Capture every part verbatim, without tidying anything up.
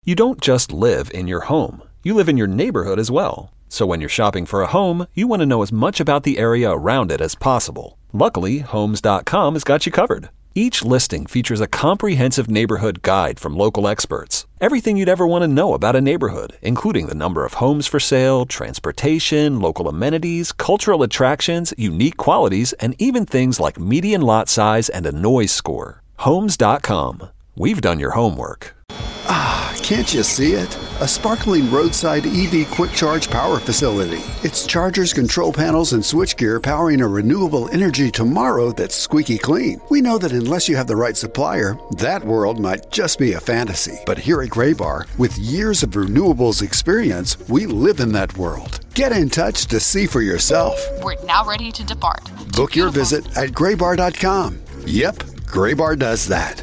You don't just live in your home. You live in your neighborhood as well. So when you're shopping for a home, you want to know as much about the area around it as possible. Luckily, Homes dot com has got you covered. Each listing features a comprehensive neighborhood guide from local experts. Everything you'd ever want to know about a neighborhood, including the number of homes for sale, transportation, local amenities, cultural attractions, unique qualities, and even things like median lot size and a noise score. Homes dot com. We've done your homework. Ah, can't you see it? A sparkling roadside E V quick charge power facility. It's chargers, control panels, and switchgear powering a renewable energy tomorrow that's squeaky clean. We know that unless you have the right supplier, that world might just be a fantasy. But here at Graybar, with years of renewables experience, we live in that world. Get in touch to see for yourself. We're now ready to depart. Book your visit at graybar dot com. Yep, Graybar does that.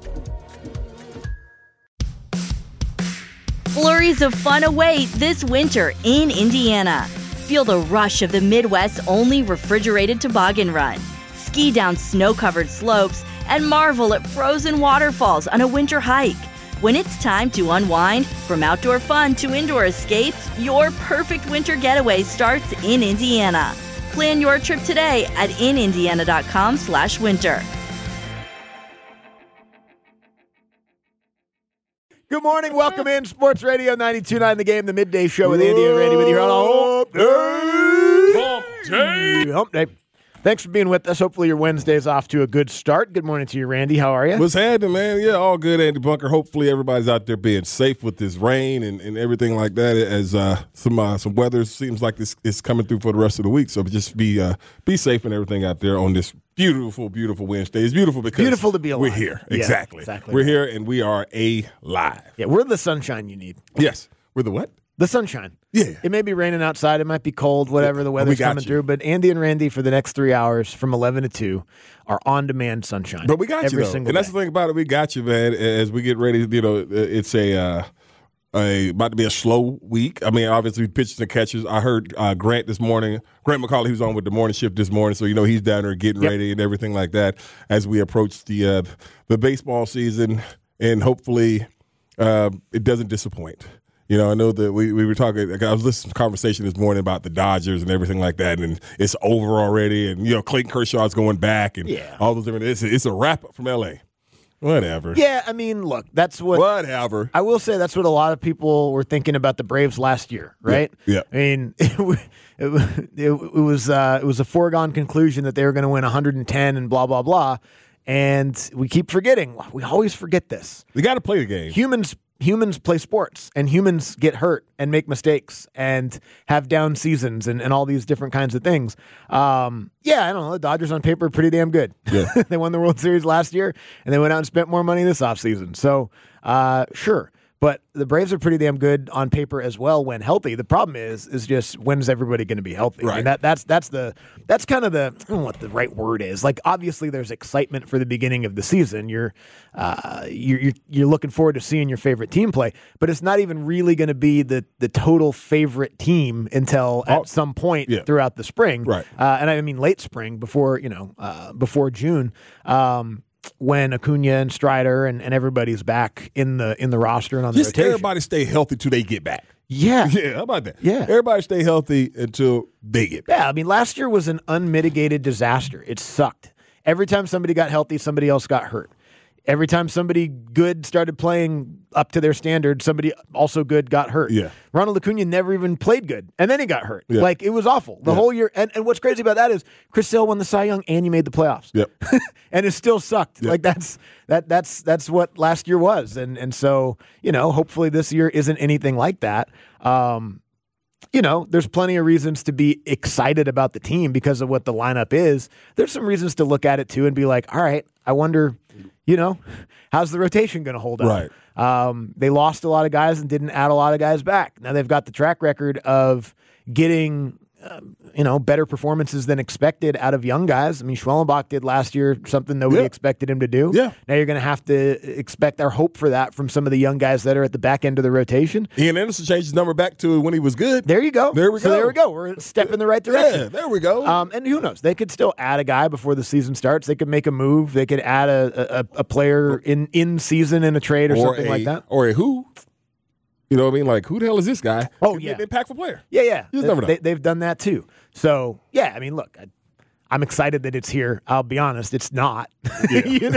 Flurries of fun await this winter in Indiana. Feel the rush of the Midwest's only refrigerated toboggan run. Ski down snow-covered slopes and marvel at frozen waterfalls on a winter hike. When it's time to unwind, from outdoor fun to indoor escapes, your perfect winter getaway starts in Indiana. Plan your trip today at in indiana dot com slash winter. Good morning. Welcome in. Sports Radio ninety-two point nine The Game, the midday show with Andy and Randy with you on Hump Day. Hump Day. Hump Day. Thanks for being with us. Hopefully your Wednesday's off to a good start. Good morning to you, Randy. How are you? What's happening, man? Yeah, all good, Andy Bunker. Hopefully everybody's out there being safe with this rain and, and everything like that as uh, some uh, some weather seems like this is coming through for the rest of the week. So just be uh, be safe and everything out there on this beautiful, beautiful Wednesday. It's beautiful because beautiful to be alive. We're here. Yeah, exactly. exactly. We're here and we are alive. Yeah, we're the sunshine you need. Yes. We're the what? The sunshine. Yeah. It may be raining outside. It might be cold, whatever the weather's coming you. through. But Andy and Randy for the next three hours from eleven to two are on-demand sunshine. But we got every you, though. single And that's day. the thing about it. We got you, man, as we get ready. You know, it's a uh, a about to be a slow week. I mean, obviously, pitchers and catchers. I heard uh, Grant this morning, Grant McCauley, he was on with the morning shift this morning. So, you know, he's down there getting Yep. ready and everything like that as we approach the, uh, the baseball season. And hopefully uh, it doesn't disappoint. You know, I know that we, we were talking, I was listening to a conversation this morning about the Dodgers and everything like that, and it's over already. And, you know, Clayton Kershaw's going back and Yeah. all those different, it's, it's a wrap up from L A. Whatever. Yeah, I mean, look, that's what. Whatever. I will say that's what a lot of people were thinking about the Braves last year, right? Yeah. I mean, it, wa- it, wa- it, it was uh, it was a foregone conclusion that they were going to win one hundred ten and blah blah blah, and we keep forgetting. We always forget this. You got to play the game. Humans humans play sports, and humans get hurt and make mistakes and have down seasons and, and all these different kinds of things. Um, yeah, I don't know. The Dodgers on paper are pretty damn good. Yeah. They won the World Series last year, and they went out and spent more money this offseason. So, uh, sure. But the Braves are pretty damn good on paper as well when healthy. The problem is, is just when's everybody going to be healthy? I mean, Right. that that's that's the that's kind of the I don't know what the right word is. Like obviously, there's excitement for the beginning of the season. You're uh, you're, you're you're looking forward to seeing your favorite team play, but it's not even really going to be the the total favorite team until at Oh, some point yeah. throughout the spring, Right. Uh, and I mean late spring before you know uh, before June. Um, when Acuna and Strider and, and everybody's back in the in the roster and on the Just rotation. everybody stay healthy till they get back. Yeah. Yeah, how about that? Yeah. Everybody stay healthy until they get back. Yeah, I mean, last year was an unmitigated disaster. It sucked. Every time somebody got healthy, somebody else got hurt. Every time somebody good started playing up to their standard, somebody also good got hurt. Yeah. Ronald Acuna never even played good, and then he got hurt. Yeah. Like, it was awful. The Yeah. whole year. And, and what's crazy about that is Chris Sale won the Cy Young, and you made the playoffs. Yep. And it still sucked. Yep. Like, that's that that's that's what last year was. And and so, you know, hopefully this year isn't anything like that. Um You know, there's plenty of reasons to be excited about the team because of what the lineup is. There's some reasons to look at it too and be like, all right, I wonder, you know, how's the rotation going to hold up? Right. Um, they lost a lot of guys and didn't add a lot of guys back. Now they've got the track record of getting, um, you know, better performances than expected out of young guys. I mean, Schwellenbach did last year something nobody Yeah. expected him to do. Yeah. Now you're going to have to expect or hope for that from some of the young guys that are at the back end of the rotation. Ian Anderson changed his number back to when he was good. There you go. There we so go. there we go. We're a step in the right direction. Yeah, there we go. Um, and who knows? They could still add a guy before the season starts. They could make a move. They could add a a, a player in, in season in a trade or, or something a, like that. Or a who? You know what I mean? Like, who the hell is this guy? Oh, He's yeah. an impactful player. Yeah, yeah. You just never know. They, they've done that too. So, yeah, I mean, look, I, I'm excited that it's here. I'll be honest, it's not. Yeah. you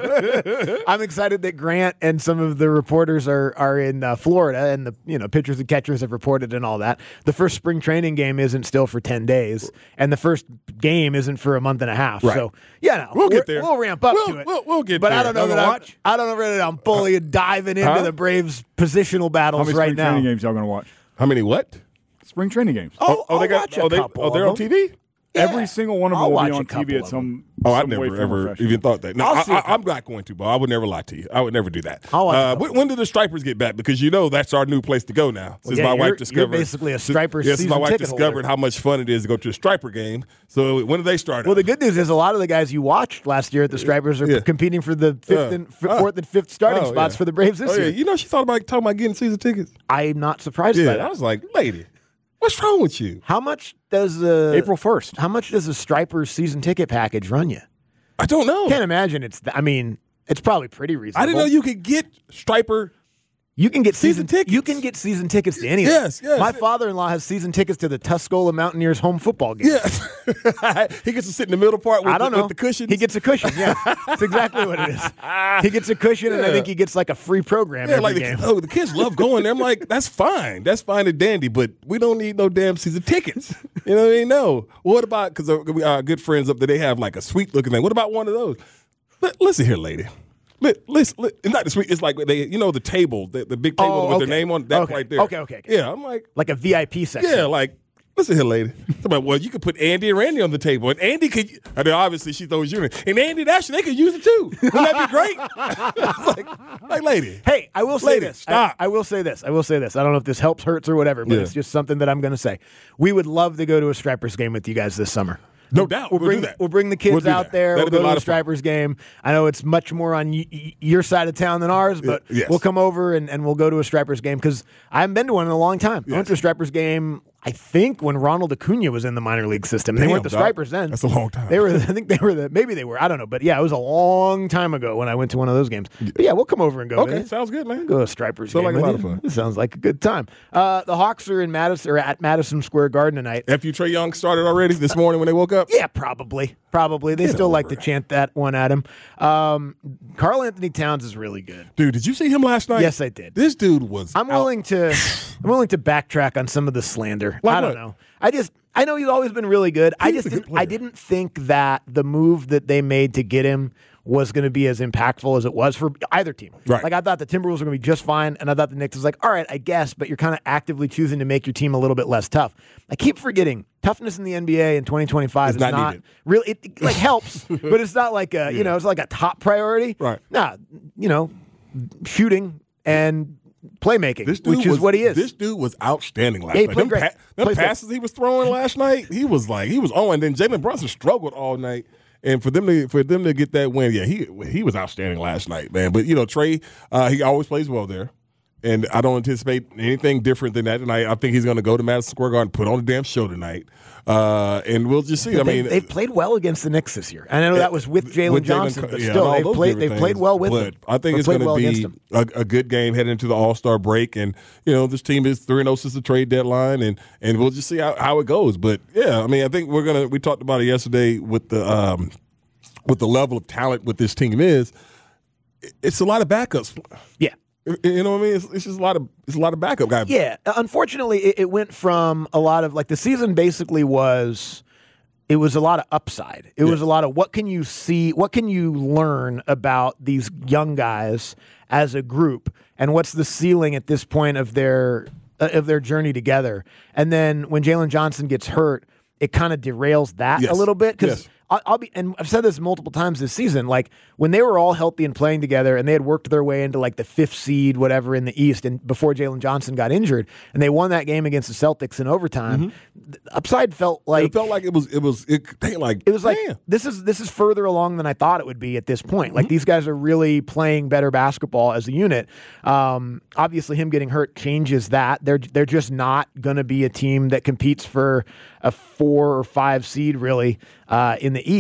know, I'm excited that Grant and some of the reporters are are in uh, Florida, and the you know pitchers and catchers have reported and all that. The first spring training game isn't still for ten days, and the first game isn't for a month and a half. Right. So, yeah, no, we'll get there. We'll ramp up we'll, to it. We'll, we'll get but there. I don't know Y'all that gonna I'm, watch? I don't know that I'm fully diving into Huh? the Braves' positional battles How many right spring now. training games y'all going to watch? How many what? Spring training games. Oh, oh, they I'll got. watch a Oh, they, couple oh, they're of on them. T V. Yeah. Every single one of them I'll will be watch a on T V couple at of some. Oh, I some way, never form, or ever fashion. even thought that. No, I'll I, see a I, couple. I'm not going to, Bo. I would never lie to you. I would never do that. I'll watch a Uh, couple. when, when do the Stripers get back? Because you know that's our new place to go now. Since yeah, my you're- wife you're discovered, basically a since- Stripers yeah, since my season wife ticket discovered holder. how much fun it is to go to a Striper game. So when do they start? Well, up? the good news is a lot of the guys you watched last year at the Stripers are Yeah. competing for the fifth Uh, and f- uh, fourth and fifth starting oh, spots yeah. for the Braves this Oh, yeah. year. You know, she thought about talking about getting season tickets. I'm not surprised Yeah, by I that. was like, lady, what's wrong with you? How much does a April first. How much does a Stripers season ticket package run you? I don't know. Can't imagine it's. th- I mean, it's probably pretty reasonable. I didn't know you could get Striper. You can get Season season, tickets. You can get season tickets to anything. Yes, yes. My father-in-law has season tickets to the Tuscola Mountaineers home football game. Yeah, he gets to sit in the middle part with, I don't the, know. with the cushions. He gets a cushion. Yeah, that's exactly what it is. He gets a cushion, and I Yeah. think he gets like a free program Yeah, every like the, game. oh, the kids love going there. I'm like, that's fine, that's fine and dandy, but we don't need no damn season tickets. You know what I mean? No. What about because we are good friends up there? They have like a sweet looking thing. What about one of those? Li- listen here, lady. Li- Listen, li- it's not the sweet. It's like they, you know, the table, the, the big table Oh, with okay. their name on that Okay. right there. Okay, okay, okay. Yeah, I'm like, Like a V I P section. yeah, like. Listen here, lady. Somebody, well, you could put Andy and Randy on the table, and Andy could. And then obviously she throws you in, and Andy and Ashley they could use it too. Wouldn't that be great? It's like, like, lady. Hey, I will say Lady, this. stop. I, I will say this. I will say this. I don't know if this helps, hurts, or whatever, but Yeah. it's just something that I'm going to say. We would love to go to a Stripers game with you guys this summer. No doubt. We'll We'll bring do that. we'll bring the kids We'll do out that. there. That'll We'll be a go lot to the of fun. Stripers game. I know it's much more on y- y- your side of town than ours, but Yeah, yes. we'll come over and, and we'll go to a Stripers game because I haven't been to one in a long time. I went to a Stripers game, I think, when Ronald Acuna was in the minor league system. They Damn, weren't the dog. Stripers then. That's a long time. They were. I think they were the. Maybe they were. I don't know. But yeah, it was a long time ago when I went to one of those games. But yeah, we'll come over and go. Okay, man. sounds good, man. Go to a Stripers Sounds game. like a lot with of you. fun. This sounds like a good time. Uh, the Hawks are in Madison or at Madison Square Garden tonight. After Trey Young started already this morning when they woke up? Yeah, probably. Probably. They Get still like over to it. chant that one at him. Um, Carl Anthony Towns is really good. Dude, did you see him last night? Yes, I did. This dude was I'm out. willing to I'm willing to backtrack on some of the slander. Like I don't what? know. I just I know he's always been really good. I He's just a good didn't, I player. didn't think that the move that they made to get him was going to be as impactful as it was for either team. Right. Like I thought the Timberwolves were going to be just fine, and I thought the Knicks was like, all right, I guess, but you're kind of actively choosing to make your team a little bit less tough. I keep forgetting toughness in the N B A in twenty twenty-five It's is not not, needed. really. It, it, like helps, but it's not like a you know it's like a top priority. Right. Nah, you know, shooting and playmaking, This dude which is was, what he is. This dude was outstanding last Yeah, he night. played Them, great. pa- them Played great. passes he was throwing last night, he was like he was on. And then Jalen Brunson struggled all night. And for them to for them to get that win, yeah, he he was outstanding last night, man. But you know, Trey, uh, he always plays well there. And I don't anticipate anything different than that tonight. I think he's going to go to Madison Square Garden, put on a damn show tonight, uh, and we'll just see. I they, mean, they've played well against the Knicks this year. I know that was with Jalen with Jalen Johnson, Co- but yeah, and still, all they've those played. different They've played things. well with but them. I think They've it's played going to well against be them. a, a good game heading into the All Star break, and you know this team is three and zero since the trade deadline, and and we'll just see how, how it goes. But yeah, I mean, I think we're gonna. We talked about it yesterday with the um, with the level of talent with this team is. It's a lot of backups. Yeah. You know what I mean? It's, it's just a lot of it's a lot of backup guys. Yeah, unfortunately, it, it went from a lot of like the season basically was. It was a lot of upside. It Yeah. was a lot of what can you see, what can you learn about these young guys as a group, and what's the ceiling at this point of their uh, of their journey together. And then when Jalen Johnson gets hurt, it kind of derails that Yes. a little bit because. Yes. I'll I'll be, and I've said this multiple times this season. Like when they were all healthy and playing together, and they had worked their way into like the fifth seed, whatever, in the East, and before Jalen Johnson got injured, and they won that game against the Celtics in overtime. The upside felt like it felt like it was it was it they like it was like damn. this is this is further along than I thought it would be at this point. Like these guys are really playing better basketball as a unit. Um, obviously, him getting hurt changes that. They're they're just not going to be a team that competes for a four or five seed really uh, in the East.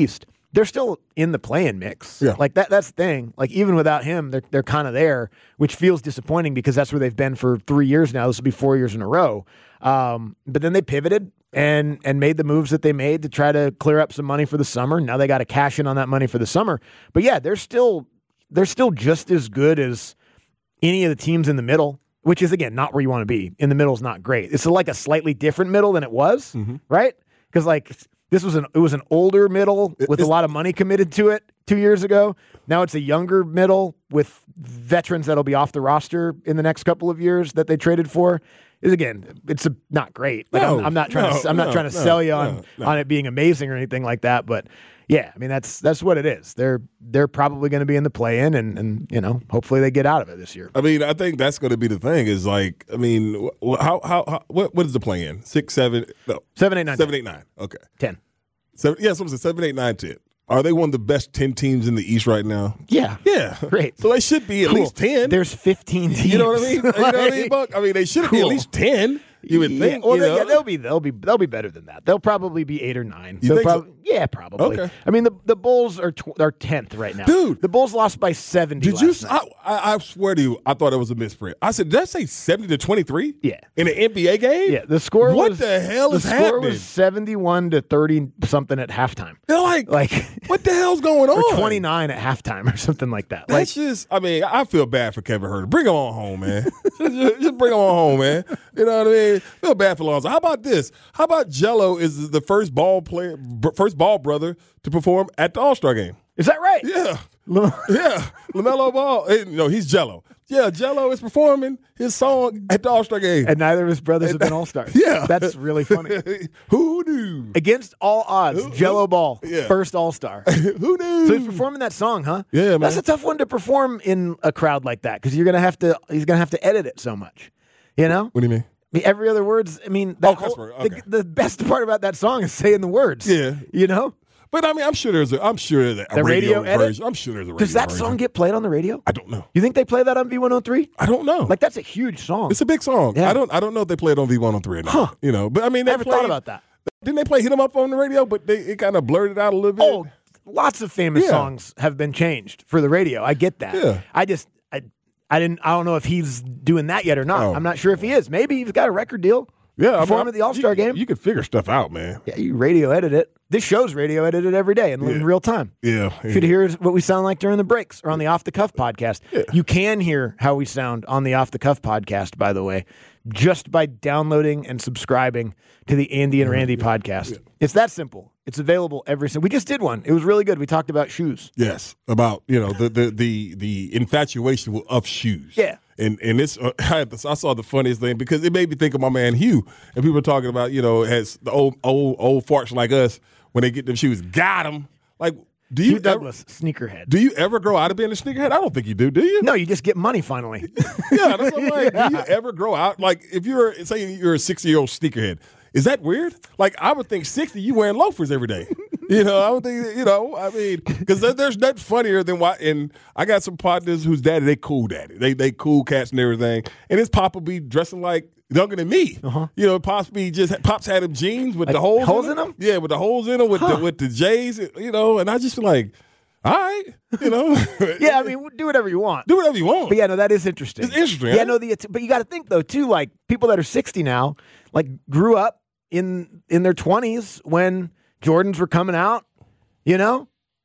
they're still in the play-in mix. Yeah. Like that. That's the thing. Like even without him, they're they're kind of there, which feels disappointing because that's where they've been for three years now. This will be four years in a row. Um, but then they pivoted and and made the moves that they made to try to clear up some money for the summer. Now they got to cash in on that money for the summer. But yeah, they're still they're still just as good as any of the teams in the middle, which is again not where you want to be. In the middle is not great. It's like a slightly different middle than it was, mm-hmm. right? Because like this was an it was an older middle with it's, a lot of money committed to it two years ago. Now it's a younger middle with veterans that'll be off the roster in the next couple of years that they traded for. Is again, it's a, not great. Like no, I'm, I'm not trying no, to I'm not no, trying to no, sell you on no, no. on it being amazing or anything like that. But yeah, I mean that's that's what it is. They're they're probably going to be in the play-in, and and you know hopefully they get out of it this year. I mean, I think that's going to be the thing. Is like, I mean, wh- how how, how what what is the play-in? Six, seven, no, Seven, eight, nine, seven, ten. eight, nine. Okay, ten. Seven, yeah, so it's a seven, eight, nine, ten. Are they one of the best ten teams in the East right now? Yeah, Yeah, great. So they should be at Cool. least ten. There's fifteen teams. You know what I mean? You know what I mean, Buck? I mean, they should be at Cool. least ten. You would Yeah, think. well, you they, know? yeah, they'll be they'll be they'll be better than that. They'll probably be eight or nine. You They'll think so? prob- Yeah, probably. Okay. I mean, the the Bulls are tw- are tenth right now, Dude. The Bulls lost by seventy. Did you? last night. I, I, I swear to you, I thought it was a misprint. I said, did I say seventy to twenty-three? Yeah. In an N B A game? Yeah, the score. What was, the hell the is score happening? was seventy-one to thirty something at halftime. They're like, Like what the hell's going on? or twenty-nine at halftime or something like that. Like That's just, I mean, I feel bad for Kevin Herter. Bring him on home, man. just, just- just bring him on home, man. You know what I mean? Feel bad for Lonzo. How about this? How about Jello is the first ball player, b- first ball brother to perform at the All-Star game? is that right? Yeah. yeah. LaMelo Ball. eh, No, he's Jello. Yeah, Jello is performing his song at the All-Star game. And neither of his brothers have been all stars. Yeah. That's really funny. Who knew? Against all odds, Who- Jello Ball, Yeah. first all star. Who knew? So he's performing that song, huh? Yeah, man. That's a tough one to perform in a crowd like that because you're gonna have to. He's gonna have to edit it so much. You know, What do you mean? I mean, every other words. I mean, that Oh, cuss whole- word, okay. the, the best part about that song is saying the words. Yeah. you know, But I mean, I'm sure there's a, I'm sure there's a The radio radio, edit? version. I'm sure there's a radio does that version. song get played on the radio? I don't know. You think they play that on V one oh three? I don't know. Like that's a huge song. It's a big song. Yeah. I don't. I don't know if they play it on V one oh three or not. Huh. You know, but I mean, they Never played, thought about that. Didn't they play "Hit 'Em Up" on the radio? But they it kind of blurred it out a little bit. Oh, lots of famous Yeah. songs have been changed for the radio. I get that. Yeah. I just I I didn't I don't know if he's doing that yet or not. Oh. I'm not sure if he is. Maybe he's got a record deal. yeah. I mean, Perform at the All-Star you- game. You could figure stuff out, man. Yeah, you radio edit it. This show's radio edited every day in, in Yeah. real time. Yeah. You could hear what we sound like during the breaks or on the Off the Cuff podcast. You can hear how we sound on the Off the Cuff podcast, by the way, just by downloading and subscribing to the Andy and Randy podcast. It's that simple. It's available every single. We just did one. It was really good. We talked about shoes. Yes, about you know the the the, the infatuation of shoes. Yeah. And and it's uh, I, I saw the funniest thing because it made me think of my man Hugh, and people were talking about you know as the old old old farts like us when they get them shoes, got them. Like, do you Hugh ever, Douglas, sneakerhead. do you ever grow out of being a sneakerhead? I don't think you do. Do you? No, you just get money finally. Yeah, that's what I'm like. Do you ever grow out? Like, if you're say you're a sixty year old sneakerhead, is that weird? Like, I would think sixty, you wearing loafers every day. You know, I would think, you know, I mean, because there's nothing funnier than why. And I got some partners whose daddy, they cool daddy. They they cool cats and everything. And his papa be dressing like younger than me. Uh-huh. You know, Pops be just, Pops had him jeans with Like the holes, holes in in them. them? Yeah, with the holes in them, with, Huh. the, with the J's, you know, and I just feel like, all right, you know. Yeah, I mean, do whatever you want. do whatever you want. But yeah, no, that is interesting. It's interesting, Yeah, huh? no, the but you got to think though too. Like people that are sixty now, like grew up in in their twenties when Jordans were coming out. You know,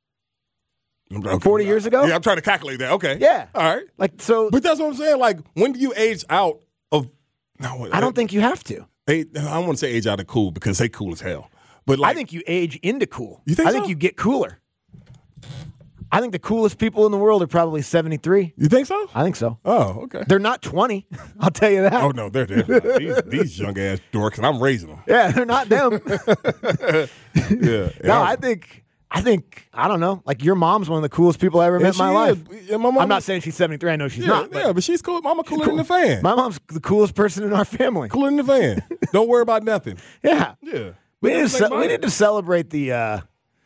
Okay. forty years ago? Yeah, I'm trying to calculate that. Okay. Yeah. All right. like so. But that's what I'm saying. Like, when do you age out of? No, I don't think you have to. Age, I don't want to say age out of cool because they cool as hell. But like, I think you age into cool. You think I think so? you get cooler. I think the coolest people in the world are probably seventy-three. you think so? I think so. Oh, okay. They're not twenty. I'll tell you that. Oh no, they're they're these, these young ass dorks, and I'm raising them. Yeah, they're not them. Yeah. No, I think. I think I don't know. Like your mom's one of the coolest people I ever met in my life. Yeah, my mama, I'm not saying she's seventy-three. I know she's Yeah, not. But yeah, but she's cool. Mama cooler than the fan. my mom's the coolest person in our family. Cooler than the fan. Don't worry about nothing. Yeah. Yeah. We need, to Like ce- we mine. need to celebrate the. Uh,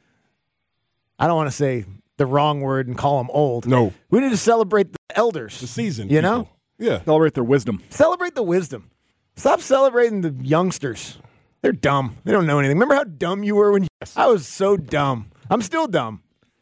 I don't want to say the wrong word and call them old. No. We need to celebrate the elders. The season. You know? people. Yeah. Celebrate their wisdom. Celebrate the wisdom. Stop celebrating the youngsters. They're dumb. They don't know anything. Remember how dumb you were when you, I was so dumb I'm still dumb.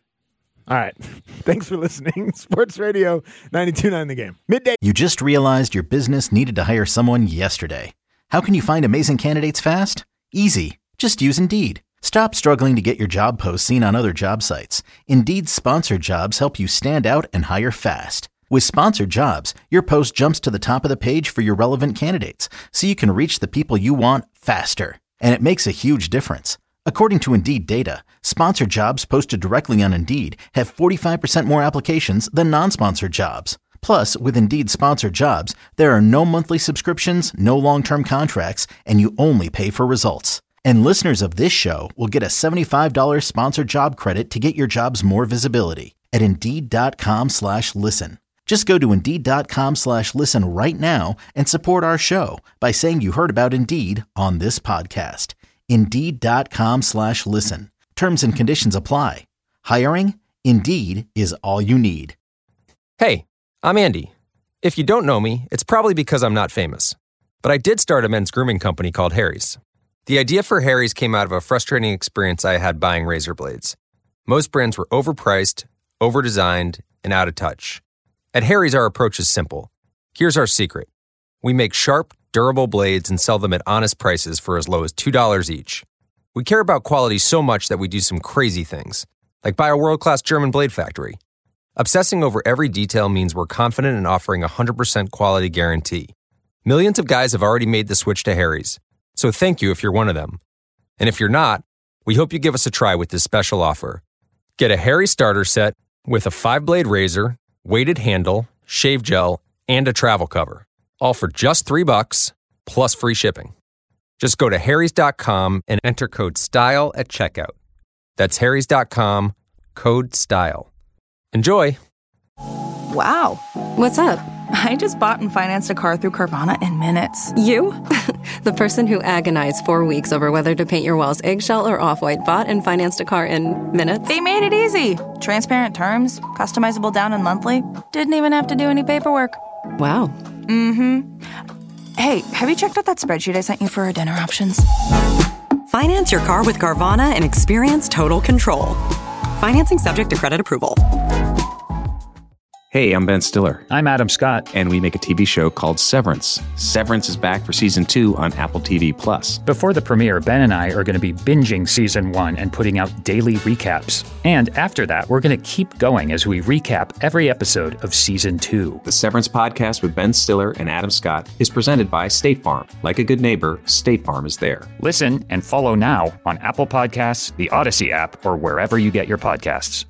All right. Thanks for listening. Sports Radio ninety-two point nine The Game. Midday. You just realized your business needed to hire someone yesterday. How can you find amazing candidates fast? Easy. Just use Indeed. Stop struggling to get your job posts seen on other job sites. Indeed's sponsored jobs help you stand out and hire fast. With sponsored jobs, your post jumps to the top of the page for your relevant candidates, so you can reach the people you want faster. And it makes a huge difference. According to Indeed data, sponsored jobs posted directly on Indeed have forty-five percent more applications than non-sponsored jobs. Plus, with Indeed sponsored jobs, there are no monthly subscriptions, no long-term contracts, and you only pay for results. And listeners of this show will get a seventy-five dollars sponsored job credit to get your jobs more visibility at Indeed.com slash listen. Just go to Indeed.com slash listen right now and support our show by saying you heard about Indeed on this podcast. Indeed.com slash listen. Terms and conditions apply. Hiring? Indeed is all you need. Hey, I'm Andy. If you don't know me, it's probably because I'm not famous. But I did start a men's grooming company called Harry's. The idea for Harry's came out of a frustrating experience I had buying razor blades. Most brands were overpriced, overdesigned, and out of touch. At Harry's, our approach is simple. Here's our secret. We make sharp, durable blades and sell them at honest prices for as low as two dollars each. We care about quality so much that we do some crazy things, like buy a world-class German blade factory. Obsessing over every detail means we're confident in offering a one hundred percent quality guarantee. Millions of guys have already made the switch to Harry's, so thank you if you're one of them. And if you're not, we hope you give us a try with this special offer. Get a Harry's starter set with a five-blade razor, weighted handle, shave gel, and a travel cover. All for just three bucks, plus free shipping. Just go to harrys dot com and enter code STYLE at checkout. That's harrys dot com, code STYLE. Enjoy! Wow. What's up? I just bought and financed a car through Carvana in minutes. You? The person who agonized four weeks over whether to paint your walls eggshell or off-white bought and financed a car in minutes? They made it easy. Transparent terms, customizable down and monthly. Didn't even have to do any paperwork. Wow. Mm-hmm. Hey, have you checked out that spreadsheet I sent you for our dinner options? Finance your car with Carvana and experience total control. Financing subject to credit approval. Hey, I'm Ben Stiller. I'm Adam Scott. And we make a T V show called Severance. Severance is back for season two on Apple T V Plus. Before the premiere, Ben and I are going to be binging season one and putting out daily recaps. And after that, we're going to keep going as we recap every episode of season two. The Severance podcast with Ben Stiller and Adam Scott is presented by State Farm. Like a good neighbor, State Farm is there. Listen and follow now on Apple Podcasts, the Odyssey app, or wherever you get your podcasts.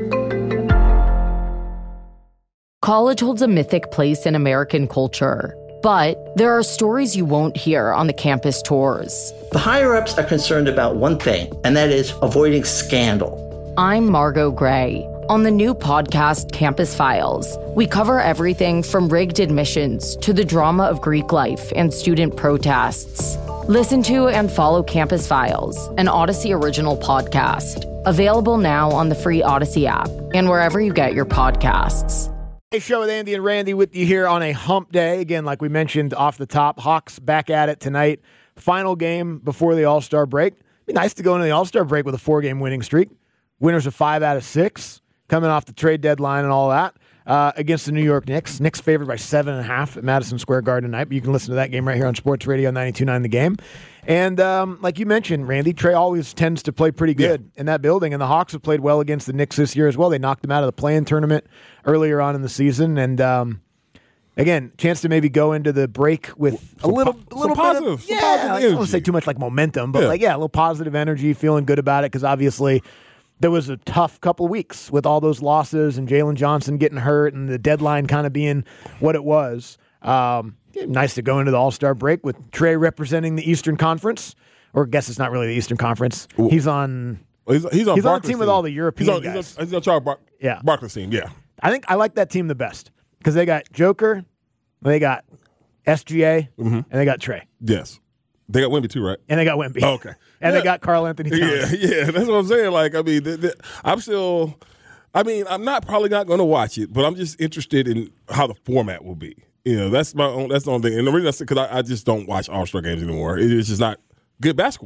College holds a mythic place in American culture, but there are stories you won't hear on the campus tours. The higher-ups are concerned about one thing, and that is avoiding scandal. I'm Margot Gray. On the new podcast, Campus Files, we cover everything from rigged admissions to the drama of Greek life and student protests. Listen to and follow Campus Files, an Odyssey original podcast. Available now on the free Odyssey app and wherever you get your podcasts. Show with Andy and Randy with you here on a hump day. Again, like we mentioned off the top, Hawks back at it tonight. Final game before the All-Star break. It'd be nice to go into the All-Star break with a four-game winning streak. Winners of five out of six, coming off the trade deadline and all that, uh, against the New York Knicks. Knicks favored by seven and a half at Madison Square Garden tonight. But you can listen to that game right here on Sports Radio ninety-two point nine The Game. And um, like you mentioned, Randy, Trey always tends to play pretty good yeah. in that building, and the Hawks have played well against the Knicks this year as well. They knocked them out of the play-in tournament earlier on in the season, and um, again, chance to maybe go into the break with some a little, po- a little some bit positive, of, some yeah, positive I don't want to say too much like momentum, but yeah. like yeah, a little positive energy, feeling good about it, because obviously there was a tough couple of weeks with all those losses and Jalen Johnson getting hurt and the deadline kind of being what it was. Um, nice to go into the All-Star break with Trey representing the Eastern Conference. Or I guess it's not really the Eastern Conference. He's on. Well, he's, he's on, he's on a team, team with all the European he's on, guys. He's on, he's on Charles Bar- yeah. Barkley's team. Yeah, I think I like that team the best because they got Joker, they got S G A, mm-hmm. and they got Trey. Yes, they got Wemby too, right? And they got Wemby. Oh, okay, and yeah. they got Karl Anthony Towns. Yeah, yeah, that's what I'm saying. Like, I mean, th- th- I'm still. I mean, I'm not probably not going to watch it, but I'm just interested in how the format will be. You know, that's my own. That's the only thing. And the reason I say because I, I just don't watch All-Star games anymore. It, it's just not good basketball.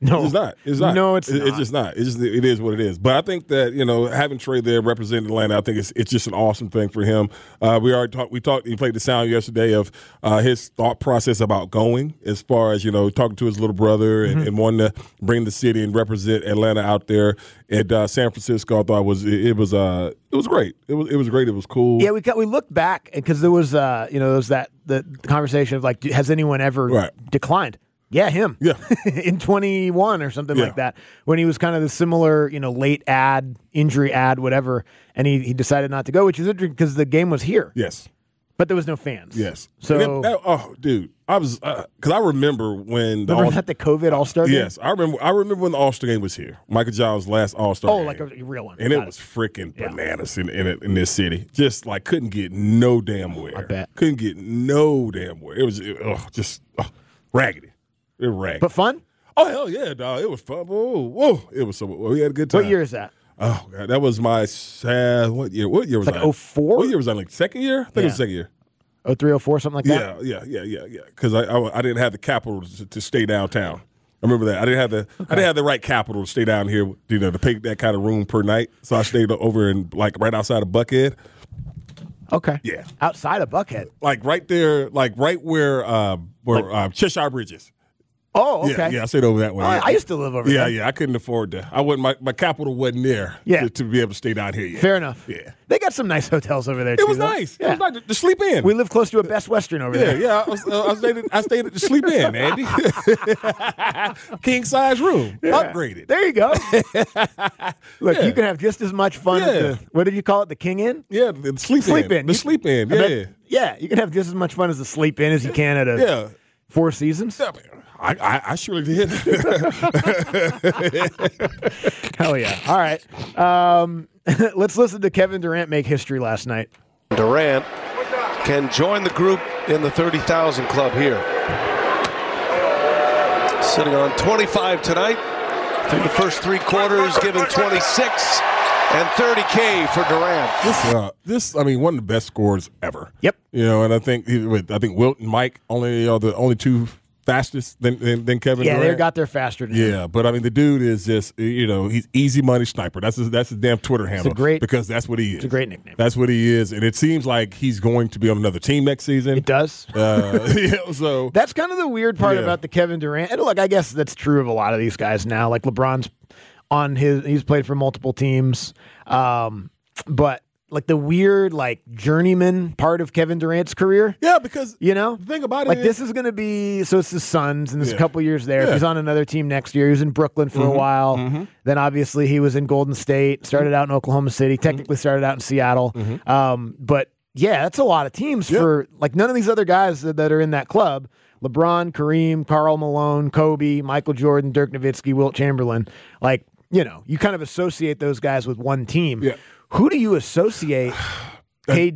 No. It's not. It's not. No, it's it, not. It's just not. It's just, it is what it is. But I think that, you know, having Trey there representing Atlanta, I think it's it's just an awesome thing for him. Uh, we already talked, we talked, he played the sound yesterday of uh, his thought process about going as far as, you know, talking to his little brother and, Mm-hmm. and wanting to bring the city and represent Atlanta out there at uh, San Francisco. I thought was, it, it was, uh, it was great. It was, it was great. It was cool. Yeah, we got, we looked back because there was, uh, you know, there was that the conversation of like, has anyone ever Right. declined? Yeah, him. Yeah. in twenty-one or something Yeah. like that, when he was kind of the similar, you know, late ad, injury ad, whatever, and he, he decided not to go, which is interesting because the game was here. Yes. But there was no fans. Yes. So, And that- that- oh, dude, I was because I remember when the remember All- that the COVID All-Star game? Yes, I remember. I remember when the All Star game was here. Michael John's last All Star. Oh, game. like a real one. and Got it was freaking bananas in, in in this city. Just like couldn't get no damn where. I bet couldn't get no damn where. It was it, oh, just oh, raggedy. It was raggedy. But fun? Oh hell yeah, dog! It was fun. Whoa, whoa! It was so. We had a good time. What year is that? Oh god, that was my sad. What year? What year was It's like I? oh four? What year was I? Like second year? I think it was Yeah. second year. oh three, oh four, something like that? Yeah, yeah, yeah, yeah, yeah. Because I, I I didn't have the capital to, to stay downtown. I remember that. I didn't have the I didn't have the right capital to stay down here. You know, to pay that kind of room per night. So I stayed over in like right outside of Buckhead. Okay. Yeah, outside of Buckhead. Like right there, like right where uh, where Like- uh, Cheshire Bridge is. Oh, Yeah, okay. yeah, I stayed over that way. Oh, yeah. I used to live over yeah, there. Yeah, I couldn't afford that. I wasn't. My, my capital wasn't there. Yeah. to, to be able to stay down here yet. Fair enough. Yeah, They got some nice hotels over there, it too. was though. nice. Yeah. It was nice to sleep in. We live close to a Best Western over Yeah, there. yeah. I, was, uh, I stayed. At, I stayed at the sleep in, Andy. King size room, Yeah. upgraded. There you go. Look, Yeah. you can have just as much fun at Yeah. the, what did you call it, the King Inn? Yeah, the sleep, Sleep in. in. The You- sleep in. I Yeah, bet- yeah, you can have just as much fun as the Sleep In as you can at a yeah. Four Seasons. I, I, I surely did. Hell yeah. All right. Um, let's listen to Kevin Durant make history last night. Durant can join the group in the thirty thousand club here. Sitting on twenty-five tonight. Through the first three quarters, given twenty-six and thirty K for Durant. This, uh, this, I mean, one of the best scores ever. Yep. You know, and I think with I think Wilt and Mike only are the only two fastest than than, than Kevin Yeah, Durant. they got there faster than him. Yeah, but I mean, the dude is just, you know, he's easy money sniper. That's his, that's his damn Twitter handle. great- because that's what he is. It's a great nickname. That's what he is, and it seems like he's going to be on another team next season. It does. Uh, you know, so That's kind of the weird part Yeah. about the Kevin Durant. And look, I guess that's true of a lot of these guys now. Like LeBron's on his, he's played for multiple teams. Um, but like the weird, like journeyman part of Kevin Durant's career. Yeah, because you know, the thing about it like is, this is going to be, so it's the Suns and there's Yeah. a couple years there. Yeah. He's on another team next year. He was in Brooklyn for a Mhm. while. Mhm. Then obviously he was in Golden State, started out in Oklahoma City, Mm-hmm. technically started out in Seattle. Um, but yeah, that's a lot of teams for like none of these other guys that, that are in that club. LeBron, Kareem, Karl Malone, Kobe, Michael Jordan, Dirk Nowitzki, Wilt Chamberlain. Like, you know, you kind of associate those guys with one team. Yeah. Who do you associate K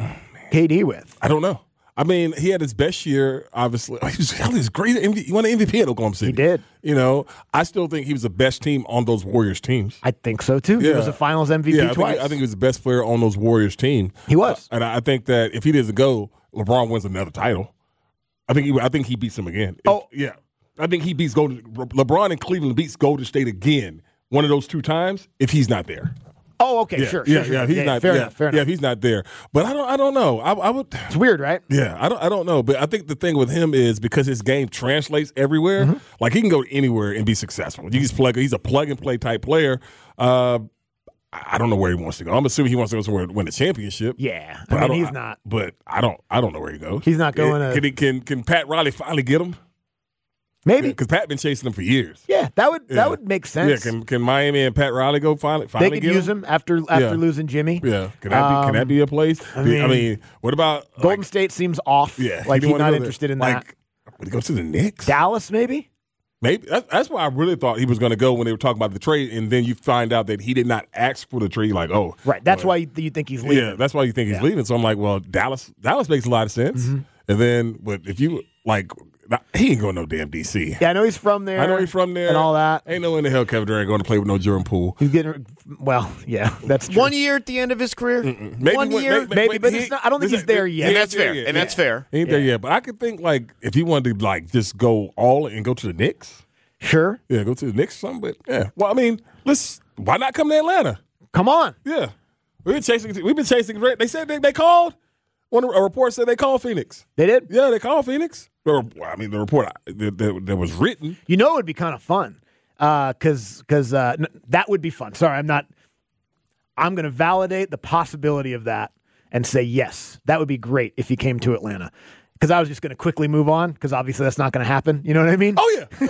D with? I don't know. I mean, he had his best year, obviously. He was, he was great. at M V P. He won an M V P at Oklahoma City. He did. You know, I still think he was the best team on those Warriors teams. I think so too. He was a Finals M V P yeah, I twice. Think, I think he was the best player on those Warriors team. He was, uh, and I think that if he doesn't go, LeBron wins another title. I think he, I think he beats him again. Oh yeah, I think he beats Golden. LeBron in Cleveland beats Golden State again. One of those two times if he's not there. Oh, okay, yeah, sure, yeah, sure, sure. yeah. If he's Yeah, not, fair yeah, enough, fair yeah, enough. if he's not there, but I don't, I don't know. I, I would. It's weird, right? Yeah, I don't, I don't know. But I think the thing with him is because his game translates everywhere. Mm-hmm. Like he can go anywhere and be successful. You just plug. He's a plug and play type player. Uh, I don't know where he wants to go. I'm assuming he wants to go somewhere to win a championship. Yeah, But I mean don't- he's not. But I don't. I don't know where he goes. He's not going Can, to- can, he, can Can Pat Riley finally get him? Maybe because Pat been chasing him for years. Yeah, that would Yeah. that would make sense. Yeah. Can Can Miami and Pat Riley go finally? finally they could get use him after after Yeah. losing Jimmy. Yeah. Can that be? Can that Um, be a place? I I mean, mean, what about Golden State seems off. Yeah, like he he's didn't wanna not go interested there. in Like, that. Would he go to the Knicks? Dallas, maybe. Maybe that's, that's why I really thought he was going to go when they were talking about the trade, and then you find out that he did not ask for the trade. Like, oh, Right. That's why you, you think he's leaving. yeah, that's why you think he's Yeah. leaving. So I'm like, well, Dallas, Dallas makes a lot of sense. Mhm. And then, but if you like, he ain't going no damn D C. Yeah, I know he's from there. I know he's from there and all that. Ain't no in the hell Kevin Durant going to play with no Jordan Poole. He's getting well. Yeah, that's true. One year at the end of his career. Maybe One when- year, maybe- maybe, but he- it's not, I don't think this he's is- there yet. And that's He ain't fair. there yet. And that's Yeah. fair. He ain't there yet. But I could think like if he wanted to like just go all and go to the Knicks. Sure. Yeah, go to the Knicks or something. But yeah, well, I mean, let's. Why not come to Atlanta? Come on. Yeah, we've been chasing. We've been chasing. They said they, they called. One a report said they called Phoenix. They did. Yeah, they called Phoenix. Or, I mean, the report that, that, that was written. You know, it would be kind of fun because uh, because uh, n- that would be fun. Sorry, I'm not. I'm going to validate the possibility of that and say yes, that would be great if he came to Atlanta. Because I was just going to quickly move on, because obviously that's not going to happen. You know what I mean? Oh, yeah.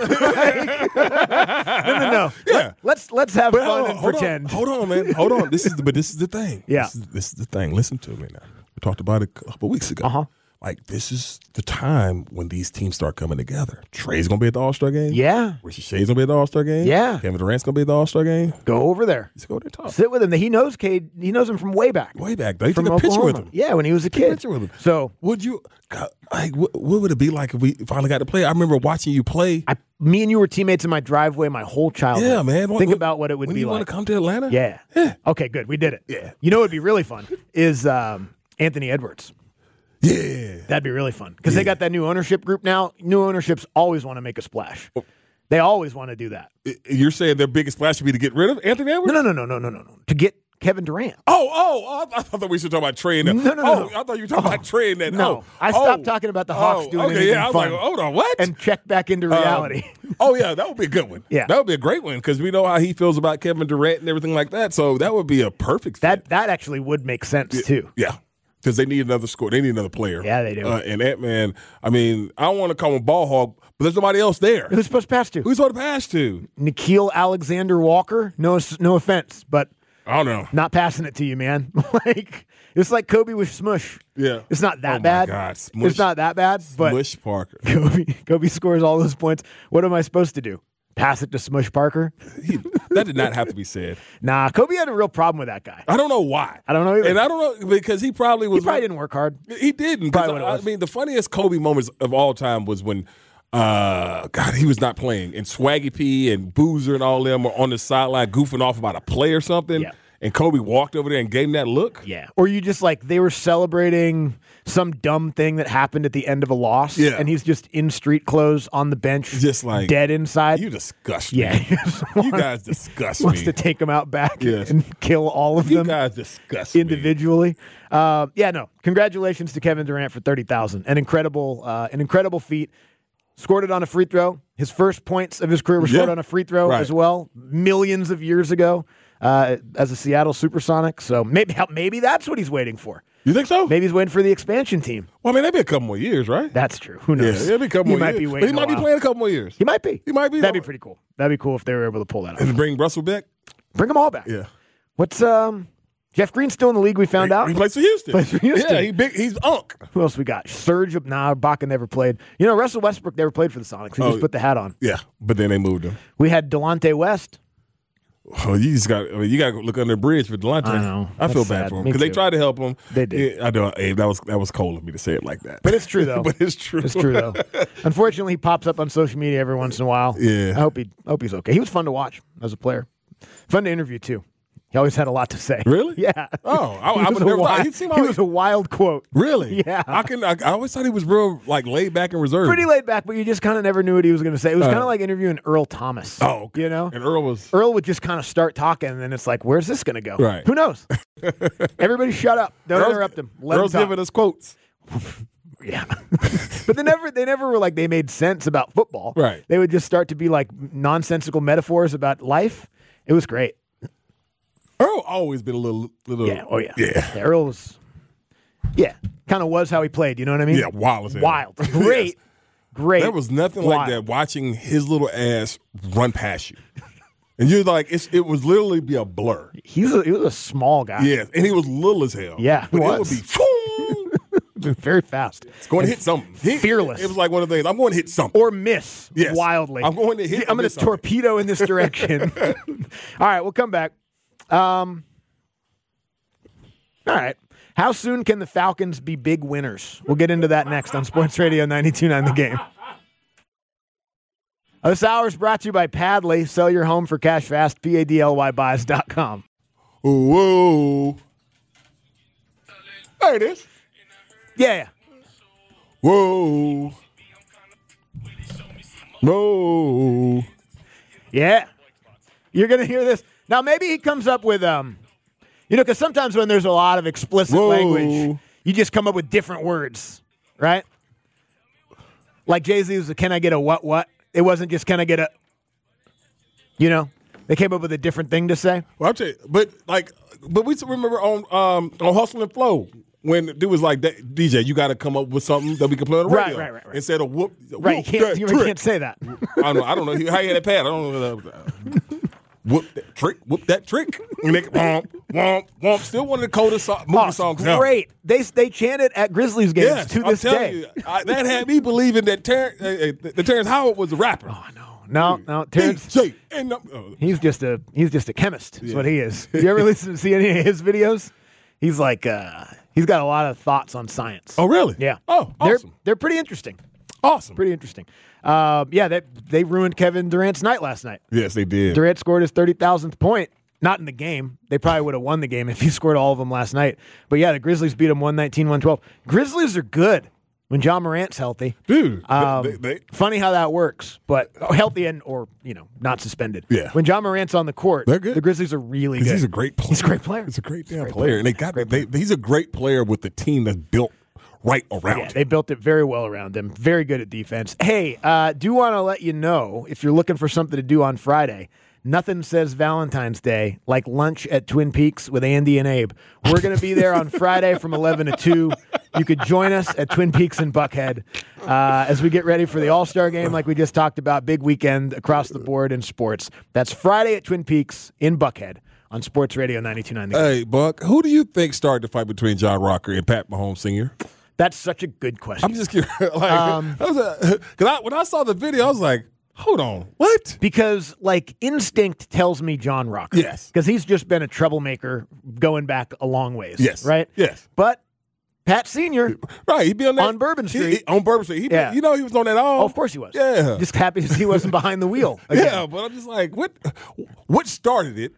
no, no, no. Yeah. Let, let's let's have But fun hold on, and hold pretend. On, hold on, man. Hold on. This is the, but this is the thing. Yeah. This is, this is the thing. Listen to me now. We talked about it a couple weeks ago. Uh-huh. Like, this is the time when these teams start coming together. Trey's going to be at the All-Star game. Yeah. Richie Shay's going to be at the All-Star game. Yeah. Kevin Durant's going to be at the All-Star game. Go over there. Let's go there and talk. Sit with him. He knows Cade. He knows him from way back. Way back. They From took a picture Oklahoma. with him. Yeah, when he was a Took a kid. picture with him. So would you, God, like, what, what would it be like if we finally got to play? I remember watching you play. I, me and you were teammates in my driveway my whole childhood. Yeah, man. What, Think what, about what it would when be you like. want to come to Atlanta? Yeah. Yeah. Okay, good. We did it. Yeah. You know what would be really fun is um, Anthony Edwards. Yeah. That'd be really fun because Yeah. they got that new ownership group now. New ownerships always want to make a splash. They always want to do that. You're saying their biggest splash would be to get rid of Anthony Edwards? No, no, no, no, no, no, no. To get Kevin Durant. Oh, oh, I, I thought we should talk about Trey. No, No, no, oh, no. I thought you were talking Oh. about Trey and that. No, oh, I stopped oh, talking about the Hawks oh, doing okay, anything yeah, I was fun like, hold on, what? and check back into reality. Um, oh, yeah, that would be a good one. Yeah. That would be a great one because we know how he feels about Kevin Durant and everything like that. So that would be a perfect fit. that that actually would make sense too. Yeah. Because they need another score. They need another player. Yeah, they do. Uh, and Ant-Man, I mean, I don't want to call him ball hog, but there's nobody else there. Who's supposed to pass to? Who's supposed to pass to? Nikhil Alexander Walker. No, no offense, but I don't know. not passing it to you, man. Like it's like Kobe with Smush. Yeah. It's not that Oh, my bad. God. Smush- It's not that bad, but Smush Parker. Kobe, Kobe scores all those points. What am I supposed to do? Pass it to Smush Parker? He, that did not have to be said. Nah, Kobe had a real problem with that guy. I don't know why. I don't know either. And I don't know because he probably was. He probably didn't work hard. He didn't. 'Cause Probably what it I, was. I mean, the funniest Kobe moments of all time was when, uh, God, he was not playing, and Swaggy P and Boozer and all them were on the sideline goofing off about a play or something. Yeah. And Kobe walked over there and gave him that look. Yeah. Or you just like they were celebrating some dumb thing that happened at the end of a loss. Yeah. And he's just in street clothes on the bench, Just like dead inside. You disgust yeah. me. he just You wants- guys disgust wants me. to take them out back Yes. and kill all of You them guys disgust me. individually. Uh, yeah, no. Congratulations to Kevin Durant for thirty thousand. An incredible, uh, an incredible feat. Scored it on a free throw. His first points of his career were scored Yeah. on a free throw Right. as well, millions of years ago, uh, as a Seattle Supersonic. So maybe maybe that's what he's waiting for. You think so? Maybe he's waiting for the expansion team. Well, I mean, that'd be a couple more years, right? That's true. Who Yeah, knows? it'll be a couple he more might years. be But waiting. he might a be while. playing a couple more years. He might be. He might be. That'd be pretty cool. That'd be cool if they were able to pull that off. And bring Russell back. Bring them all back. Yeah. What's um Jeff Green still in the league? We found out. He plays for Houston. Plays for Houston. Yeah, he big. He's unk. Who else we got? Serge. Nah, Baca never played. You know, Russell Westbrook never played for the Sonics. He Oh, just put the hat on. Yeah, but then they moved him. We had Delonte West. Oh, you just got. I mean, you got to look under the bridge for Delonte. I know. I feel That's bad sad. for him Me because they too. tried to help him. They did. Yeah, I know, Abe. That was that was cold of me to say it like that. But it's true though. but it's true. It's true though. Unfortunately, he pops up on social media every once in a while. Yeah. I hope he hope he's okay. He was fun to watch as a player. Fun to interview too. He always had a lot to say. Really? Yeah. Oh, I, He I was was a never. wild- He seemed he like was a wild quote. really. Yeah. I can. I, I always thought he was real like laid back and reserved. Pretty laid back, but you just kind of never knew what he was going to say. It was Uh, kind of like interviewing Earl Thomas. Oh, okay. You know? And Earl was Earl would just kind of start talking, and then it's like, where's this going to go? Right. Who knows? Everybody shut up. Don't Earl's- interrupt him. Let Earl's him talk. giving us quotes. Yeah. But they never they never were like they made sense about football. Right. They would just start to be like nonsensical metaphors about life. It was great. Earl always been a little, little. Yeah. Oh yeah. Yeah. Yeah, Earl was Yeah. Kind of was how he played, you know what I mean? Yeah, wild as hell. Wild. Great. Yes. Great. There was nothing like Wild. that watching his little ass run past you. And you're like, it's, it was literally be a blur. He's a, he was a small guy. Yeah, and he was little as hell. Yeah, he but was. it would be Very fast. it's going to hit something. He- Fearless. It was like one of the things. I'm going to hit something. Or miss Yes. wildly. I'm going to hit. I'm going miss to something. torpedo in this direction. All right, we'll come back. Um, all right. How soon can the Falcons be big winners? We'll get into that next on Sports Radio ninety-two point nine The Game. This hour is brought to you by Padley. Sell your home for cash fast. P A D L Y buys dot com. Whoa. There it is. Yeah, yeah. Whoa. Whoa. Yeah. You're going to hear this. Now, maybe he comes up with, um, you know, because sometimes when there's a lot of explicit Whoa. language, you just come up with different words, right? Like Jay-Z was, can I get a what, what? It wasn't just, can I get a, you know? They came up with a different thing to say. Well, I'm telling you, but like, but we remember on um, on Hustle and Flow when the dude was like, D J, you got to come up with something that we can play on the radio. Right, right, right, right. Instead of whoop, whoop Right, you can't, that you trick. can't say that. I don't know. I don't know how you had that pad. I don't know. Uh, whoop that trick. Whoop that trick. And they, womp, womp, womp. Still one of the coldest so- movie Oh, songs ever. great. They they chant it at Grizzlies games Yes, to I'm this telling day. you, I, that had me believing that, Ter- uh, uh, that Terrence Howard was a rapper. Oh, no. No, no, Terrence. D J, and, uh, He's just a he's just a chemist. Is yeah. what he is. You ever listen to see any of his videos? He's like uh, he's got a lot of thoughts on science. Oh, really? Yeah. Oh, they're awesome. they're pretty interesting. Awesome. Pretty interesting. Uh, yeah, they they ruined Kevin Durant's night last night. Yes, they did. Durant scored his thirty thousandth point. Not in the game. They probably would have won the game if he scored all of them last night. But yeah, the Grizzlies beat them one nineteen, one twelve. Grizzlies are good when John Morant's healthy. Dude, um, they, they, funny how that works, but healthy and or you know not suspended. Yeah. When John Morant's on the court, they're good. The Grizzlies are really good. He's a great player. He's a great player. He's a great damn a great player. player. And they got they, he's a great player with the team that's built right around Yeah, him. they built it very well around him. Very good at defense. Hey, uh, do want to let you know if you're looking for something to do on Friday. Nothing says Valentine's Day like lunch at Twin Peaks with Andy and Abe. We're going to be there on Friday from eleven to two. You could join us at Twin Peaks in Buckhead uh, as we get ready for the All-Star game like we just talked about. Big weekend across the board in sports. That's Friday at Twin Peaks in Buckhead on Sports Radio ninety-two point nine. Hey, Buck, who do you think started the fight between John Rocker and Pat Mahomes Senior? That's such a good question. I'm just curious. Like, Um, I was, uh, 'cause I, when I saw the video, I was like, hold on, what? Because, like, instinct tells me John Rocker. Yes. Because he's just been a troublemaker going back a long ways. Yes. Right? Yes. But Pat Senior Right, he'd be on that. on Bourbon Street. He, he- on Bourbon Street. He be- Yeah. You know he was on that all. Oh, of course he was. Yeah. Just happy he wasn't behind the wheel. again. Yeah, but I'm just like, what What started it?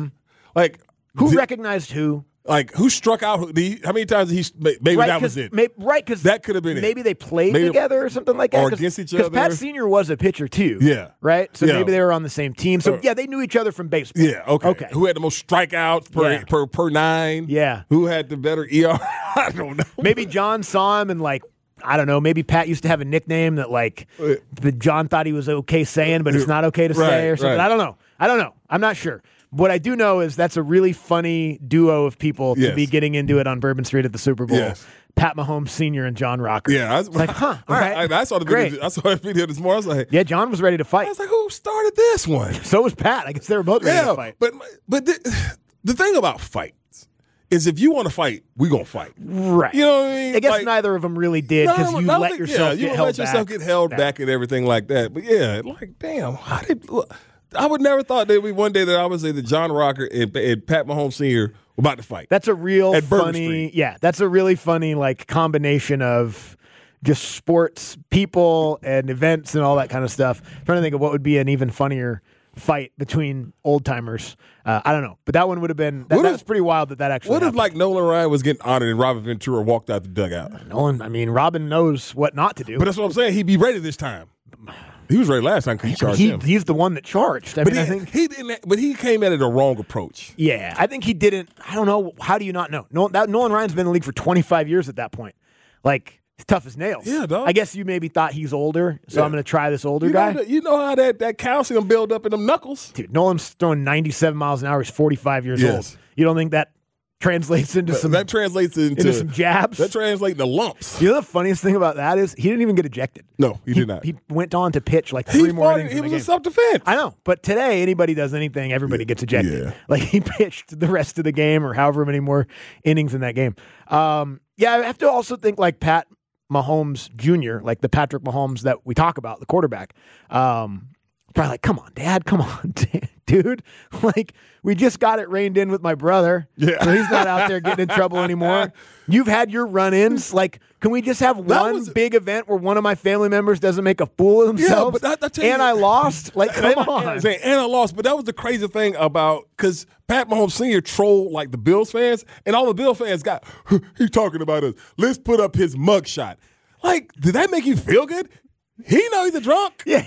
Like, Who did- recognized who? Like, who struck out? who- Did he, how many times did he? Maybe right, that was 'cause it. May, right, because That could have been it. maybe they played Maybe- together or something like that. or Cause, against each Because Pat other. Senior was a pitcher too. Yeah. Right? So Yeah. maybe they were on the same team. So, Uh, yeah, they knew each other from baseball. Yeah, okay. Okay. Who had the most strikeouts per, Yeah. per per nine? Yeah. Who had the better E R? I don't know. Maybe John saw him and, like, I don't know. Maybe Pat used to have a nickname that, like, the John thought he was okay saying, but it's not okay to Right, say or something. right. I don't know. I don't know. I'm not sure. What I do know is that's a really funny duo of people to Yes. be getting into it on Bourbon Street at the Super Bowl. Yes. Pat Mahomes Senior and John Rocker. Yeah, I was It's like, huh? I, right. I, I saw the Great. video. I saw that video this morning. I was like, Yeah, John was ready to fight. I was like, who started this one? So was Pat. I guess they were both ready Yeah, to fight. but but the, the thing about fights is if you want to fight, we gonna fight. Right. You know what I mean? I guess Like, neither of them really did no, because you I don't let think- yourself yeah, get you held let yourself back. get held Yeah. back and everything like that. But yeah, like damn, how did I would never thought there'd be one day that I would say that John Rocker and, and Pat Mahomes Senior were about to fight. That's a real At Bourbon funny, Street. yeah. That's a really funny like combination of just sports, people, and events and all that kind of stuff. I'm trying to think of what would be an even funnier fight between old timers. Uh, I don't know, but that one would have been. That, What that if- was pretty wild that that actually. What if happened. like Nolan Ryan was getting honored and Robin Ventura walked out the dugout? Nolan? I mean, Robin knows what not to do. But that's what I'm saying. He'd be ready this time. He was ready last time because he charged he, him. he's the one that charged. I But mean, he, I think. he didn't. But he came at it a wrong approach. Yeah, I think he didn't. I don't know. How do you not know? No, that Nolan Ryan's been in the league for twenty-five years at that point. Like, he's tough as nails. Yeah, dog. I guess you maybe thought he's older, so Yeah. I'm going to try this older You guy. know, that- you know how that, that calcium build up in them knuckles. Dude, Nolan's throwing ninety-seven miles an hour. He's forty-five years Yes. old. You don't think that translates into some that translates into, into some jabs? That translates into lumps. You know the funniest thing about that is he didn't even get ejected. No, he, did not. He went on to pitch like He three more fought innings. it. in It the was game. a self defense. I know, but today anybody does anything, everybody gets ejected. Yeah. Like he pitched the rest of the game or however many more innings in that game. Um, yeah, I have to also think like Pat Mahomes Junior, like the Patrick Mahomes that we talk about, the quarterback. Um, probably like, come on, Dad, come on, dude. Like we just got it reined in with my brother. Yeah. So he's not out there getting in trouble anymore. You've had your run-ins. Like, can we just have That one was- big event where one of my family members doesn't make a fool of themselves? but that- I tell you- and I lost? Like, come and, on. And, and I lost, but that was the crazy thing about because Pat Mahomes Senior trolled like the Bills fans, and all the Bill fans got he's talking about us. Let's put up his mugshot. Like, did that make you feel good? He know he's a drunk. Yeah, he's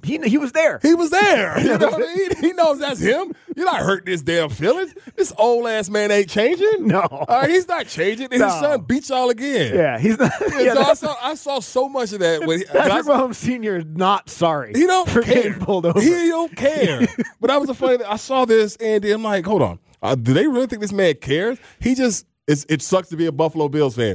he he was there. He was there. You know what I mean? He knows that's him. You're not hurting his damn feelings. This old ass man ain't changing. No, all right, he's not changing. And no. his son beat y'all again. Yeah, he's not. Yeah, so I saw I saw so much of that. When he, Patrick Mahomes Senior is not sorry. He don't for care. getting pulled over. He don't care. But that was a funny. I saw this, and I'm like, hold on. Uh, do they really think this man cares? He just it's, it sucks to be a Buffalo Bills fan.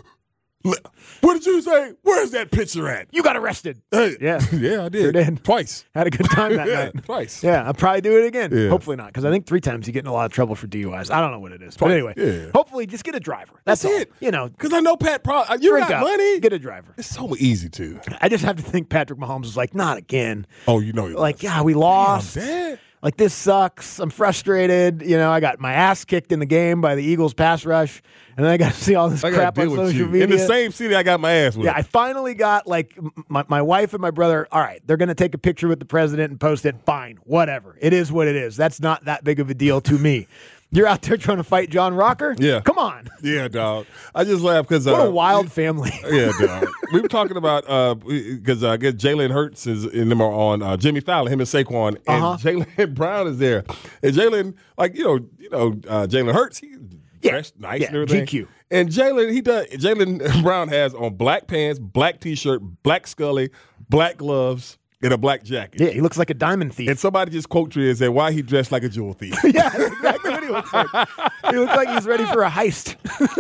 What did you say? Where's that picture at? You got arrested. Hey, yeah, yeah, I did. Sure did. Twice. Had a good time that yeah, night. Twice. Yeah, I'll probably do it again. Yeah. Hopefully not, because I think three times you get in a lot of trouble for D U Is. I don't know what it is, Twice. but anyway, yeah. hopefully just get a driver. That's, That's all. it. You know, because I know Pat. Pro- you drink got up, money. Get a driver. It's so easy to. I just have to think Patrick Mahomes is like, not again. Oh, you know, he like, was. yeah, we lost. Damn, Dad. Like, this sucks. I'm frustrated. You know, I got my ass kicked in the game by the Eagles pass rush, and then I got to see all this I crap deal on with social you. media. In the same city I got my ass with. Yeah, I finally got, like, my, my wife and my brother, all right, they're going to take a picture with the president and post it. Fine, whatever. It is what it is. That's not that big of a deal to me. You're out there trying to fight John Rocker? Yeah. Come on. Yeah, dog. I just laughed because What uh, a wild family. Yeah, dog. We were talking about because uh, I guess Jalen Hurts is in them are on uh, Jimmy Fallon, him and Saquon, and Uh-huh. Jalen Brown is there. And Jalen, like you know, you know, uh, Jalen Hurts, he Yeah. dressed nice Yeah, and everything. G Q. And Jalen, he does. Jalen Brown has on black pants, black T-shirt, black Scully, black gloves, and a black jacket. Yeah, he looks like a diamond thief. And somebody just quote tweeted and said, "Why he dressed like a jewel thief?" Yeah, that's exactly what he looks like. He looks like he's ready for a heist.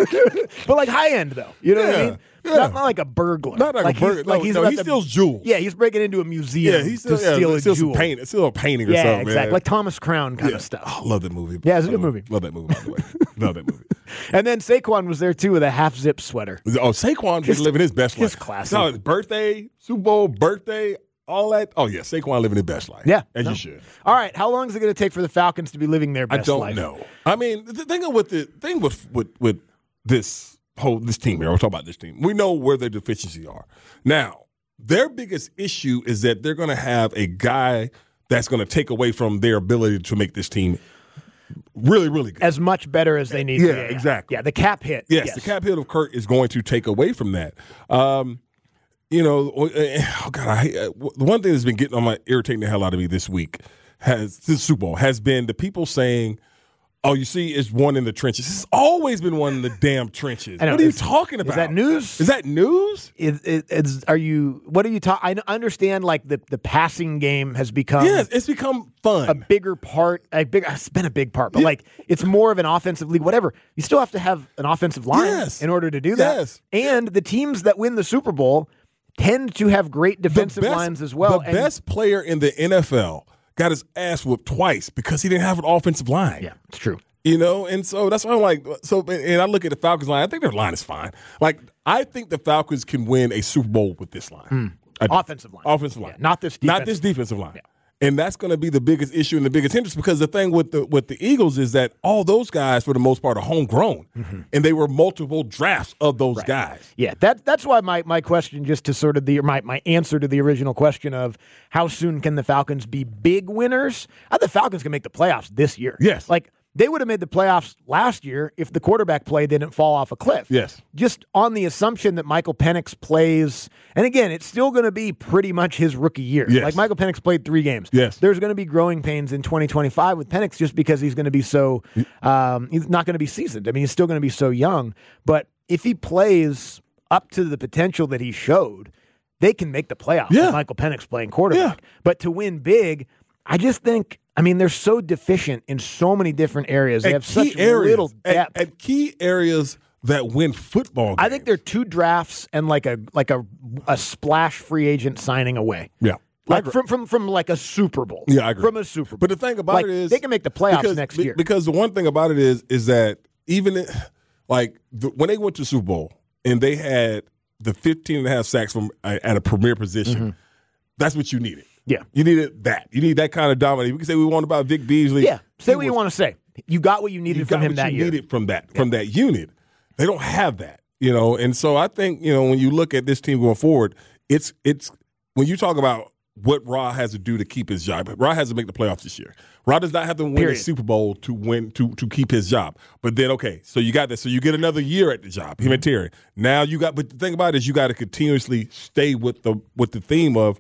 But like high end, though. You know what I Yeah, mean? yeah. Not, not like a burglar. Not like a burglar. He's, No, like he's no, about he to- steals jewels. Yeah, he's breaking into a museum Yeah, he's still, to yeah, steal a still jewel. some painting, still a painting or yeah, something. exactly. Man. Like Thomas Crown kind Yeah. of stuff. Oh, I love that movie. Yeah, it's a I good love- movie. Love that movie, by the way. Love that movie. And then Saquon was there too with a half zip sweater. Oh, Saquon was living his best life. Just classic. No, his birthday, Super Bowl, birthday, all that. Oh, yeah, Saquon living his best life. Yeah, As no. you should. All right, how long is it going to take for the Falcons to be living their I best don't life? know. I mean, the thing with the thing with, with with this whole this team here, we're talking about this team. We know where their deficiencies are. Now, their biggest issue is that they're going to have a guy that's going to take away from their ability to make this team really, really good. As much better as they need Yeah, to. Yeah, exactly. Yeah, the cap hit. Yes, yes. the cap hit of Kurt is going to take away from that. Um, you know, oh God, I hate, uh, the one thing that's been getting on my irritating the hell out of me this week has this Super Bowl has been the people saying, "Oh, you see, it's one in the trenches." It's always been one in the damn trenches. I know, What are you is- talking about? Is that news? Is that news? Is, is, is- are you? What are you talking? I understand. Like the, the passing game has become Yes, it's become fun. a bigger part. A big. It's been a big part, but like it's more of an offensive league. Whatever. You still have to have an offensive line Yes. in order to do that. Yes. And the teams that win the Super Bowl tend to have great defensive best- lines as well. The And- best player in the N F L got his ass whooped twice because he didn't have an offensive line. Yeah, it's true. You know, and so that's why I'm like, so, and I look at the Falcons line, I think their line is fine. Like, I think the Falcons can win a Super Bowl with this line. I do. Offensive line. Offensive line. Yeah, not this Not defensive this defensive line. And that's going to be the biggest issue and the biggest hindrance because the thing with the with the Eagles is that all those guys, for the most part, are homegrown. And they were multiple drafts of those guys. Yeah, that that's why my, my question, just to sort of the my, my answer to the original question of how soon can the Falcons be big winners? I think the Falcons can make the playoffs this year. Yes. Like they would have made the playoffs last year if the quarterback play didn't fall off a cliff. Yes. Just on the assumption that Michael Penix plays, and again, it's still going to be pretty much his rookie year. Yes. Like Michael Penix played three games. Yes. There's going to be growing pains in twenty twenty-five with Penix just because he's going to be so, um, he's not going to be seasoned. I mean, he's still going to be so young. But if he plays up to the potential that he showed, they can make the playoffs Yeah. with Michael Penix playing quarterback. But to win big, I just think, I mean, they're so deficient in so many different areas. They At have such key areas, little at- depth. At, key areas that win football games. I think they're two drafts and like a like a a splash free agent signing away. Yeah. I Like agree. from, from from like a Super Bowl. Yeah, I agree. From a Super Bowl. But the thing about Like, it is they can make the playoffs because, next be- year. Because the one thing about it is is that even it, like the, when they went to Super Bowl and they had the fifteen and a half sacks from uh, at a premier position, Mm-hmm. that's what you needed. Yeah. You needed that. You need that kind of dominance. We can say we want about Vic Beasley. Yeah. Say He what you was- want to say. You got what you needed you from got him what that you year. needed from that from that unit. They don't have that, you know. And so I think, you know, when you look at this team going forward, it's it's when you talk about what Ra has to do to keep his job. Ra has to make the playoffs this year. Ra does not have to win Period. a Super Bowl to win to to keep his job. But then, okay, so you got that. So you get another year at the job. Him and Terry. Now you got. But the thing about it is, you got to continuously stay with the with the theme of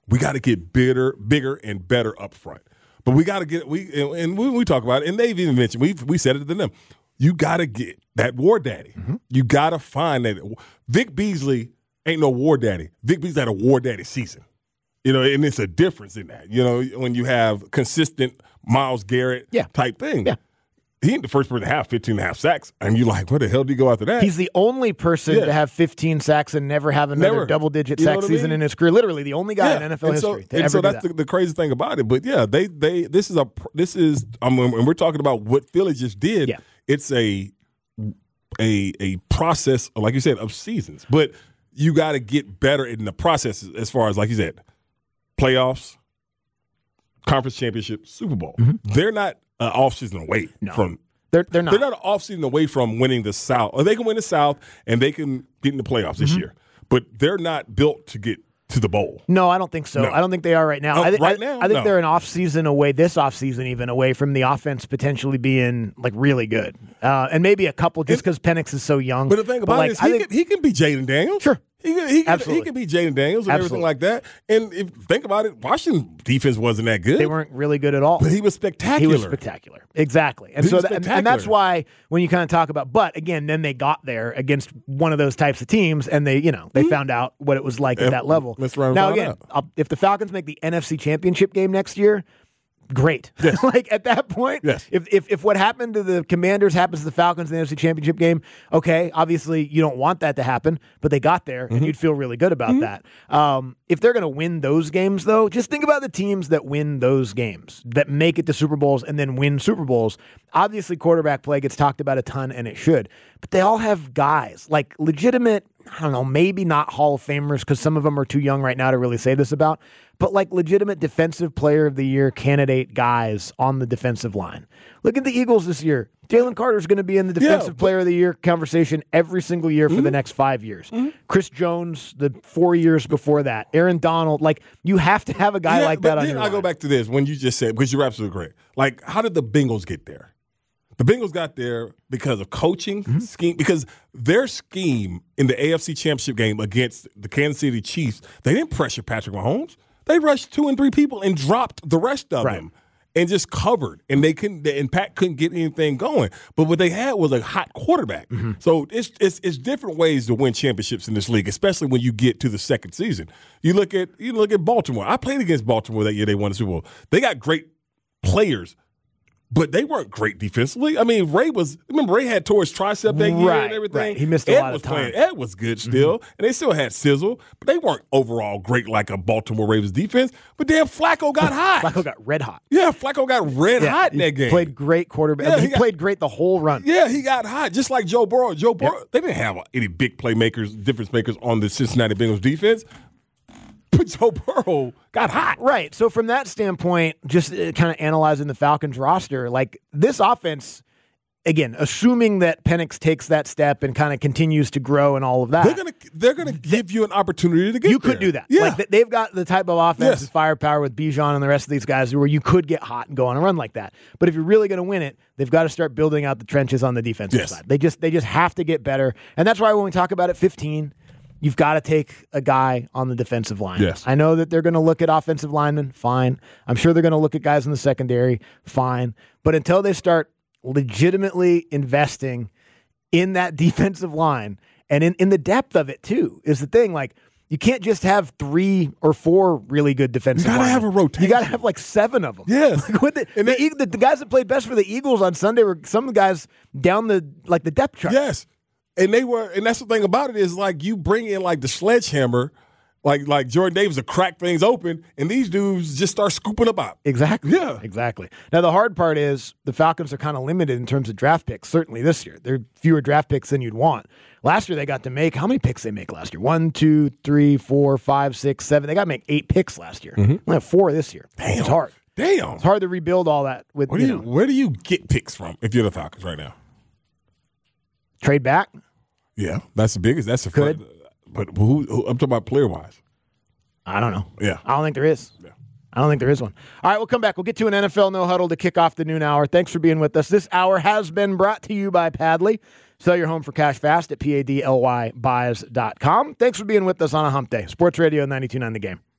We got to get bigger, bigger and better up front. But we got to get we and, and we, we talk about it, and they've even mentioned we we said it to them. You got to get that war daddy. Mm-hmm. You got to find that. Vic Beasley ain't no war daddy. Vic Beasley had a war daddy season. You know, and it's a difference in that. You know, when you have consistent Myles Garrett yeah. type thing. Yeah. He ain't the first person to have fifteen and a half sacks. And you're like, where the hell did he go after that? He's the only person yeah. to have fifteen sacks and never have another never. double-digit you sack season I mean? in his career. Literally the only guy yeah. in N F L and history so, to and ever so do that's that. the, the crazy thing about it. But, yeah, they they this is a this is I mean, when we're talking about what Philly just did, yeah. it's a a a process, like you said, of seasons. But you got to get better in the process as far as, like you said, playoffs, conference championship, Super Bowl. Mm-hmm. They're not uh, off-season away no. from they're, they're not. They're not an off-season away from winning the South. Or they can win the South, and they can get in the playoffs mm-hmm. this year. But they're not built to get to the bowl. No, I don't think so. No. I don't think they are right now. Oh, I th- right I, now? I think no. they're an off-season away, this off-season even, away from the offense potentially being, like, really good. Uh, and maybe a couple just because Penix is so young. But the thing about like, it is he, think, can, he can be Jaden Daniels. Sure. He can, he, can, Absolutely. he can be Jaden Daniels and Absolutely. everything like that. And if think about it, Washington defense wasn't that good. They weren't really good at all. But he was spectacular. He was spectacular. Exactly. And he so that, and, and that's why when you kind of talk about, but again, then they got there against one of those types of teams and they, you know, they mm-hmm. found out what it was like yeah, at that level. Now, again, if the Falcons make the N F C Championship game next year, great. Yes. Like at that point, yes. if, if if what happened to the Commanders happens to the Falcons in the N F C Championship game, okay, obviously you don't want that to happen, but they got there, mm-hmm. and you'd feel really good about mm-hmm. that. Um, if they're going to win those games, though, just think about the teams that win those games, that make it to Super Bowls and then win Super Bowls. Obviously, quarterback play gets talked about a ton, and it should, but they all have guys, like legitimate, I don't know, maybe not Hall of Famers, because some of them are too young right now to really say this about, but like legitimate defensive player of the year candidate guys on the defensive line. Look at the Eagles this year. Jalen Carter's going to be in the defensive yeah, but, player of the year conversation every single year for mm-hmm. the next five years. Mm-hmm. Chris Jones, the four years before that. Aaron Donald, like you have to have a guy yeah, like that on your I line. go back to this when you just said, because you're absolutely correct. Like, how did the Bengals get there? The Bengals got there because of coaching mm-hmm. scheme, because their scheme in the A F C Championship game against the Kansas City Chiefs, they didn't pressure Patrick Mahomes. They rushed two and three people and dropped the rest of right. them and just covered. And they couldn't. And Pat couldn't get anything going. But what they had was a hot quarterback. Mm-hmm. So it's, it's it's different ways to win championships in this league, especially when you get to the second season. You look at you look at Baltimore. I played against Baltimore that year. They won the Super Bowl. They got great players. But they weren't great defensively. I mean, Ray was. Remember, Ray had tore his tricep that year right, and everything. Right. He missed a Ed lot was of time. Playing. Ed was good still, mm-hmm. and they still had sizzle. But they weren't overall great like a Baltimore Ravens defense. But damn, Flacco got hot. Flacco got red hot. Yeah, Flacco got red yeah, hot in that game. Played great quarterback. Yeah, he, he got, played great the whole run. Yeah, he got hot, just like Joe Burrow. Joe Burrow. Yep. They didn't have any big playmakers, difference makers on the Cincinnati Bengals defense. But Joe Burrow got hot. Right. So from that standpoint, just uh, kind of analyzing the Falcons roster, like this offense, again, assuming that Penix takes that step and kind of continues to grow and all of that. They're going to they're gonna give you an opportunity to get You there. could do that. Yeah. Like they've got the type of offense yes. and firepower with Bijan and the rest of these guys where you could get hot and go on a run like that. But if you're really going to win it, they've got to start building out the trenches on the defensive yes. side. They just they just have to get better. And that's why when we talk about it fifteen, you've got to take a guy on the defensive line. Yes. I know that they're going to look at offensive linemen, fine. I'm sure they're going to look at guys in the secondary, fine. But until they start legitimately investing in that defensive line and in, in the depth of it too, is the thing. Like, you can't just have three or four really good defensive linemen. You got to have a rotation. You got to have like seven of them. Yes. Like the, and the, the, the guys that played best for the Eagles on Sunday were some of the guys down the like the depth chart. Yes. And they were, and that's the thing about it is like you bring in like the sledgehammer, like like Jordan Davis to crack things open, and these dudes just start scooping them out. Exactly. Yeah. Exactly. Now the hard part is the Falcons are kind of limited in terms of draft picks. Certainly this year, there are fewer draft picks than you'd want. Last year they got to make how many picks they make last year? One, two, three, four, five, six, seven. They got to make eight picks last year. Mm-hmm. We have four this year. Damn. It's hard. Damn. It's hard to rebuild all that with. Where do you, you, know, where do you get picks from if you're the Falcons right now? Trade back. Yeah, that's the biggest. That's the good. But who, who? I'm talking about player wise. I don't know. Yeah, I don't think there is. Yeah. I don't think there is one. All right, we'll come back. We'll get to an N F L No Huddle to kick off the noon hour. Thanks for being with us. This hour has been brought to you by Padley. Sell your home for cash fast at P A D L Y buys dot com. Thanks for being with us on a hump day. Sports Radio ninety-two point nine The Game.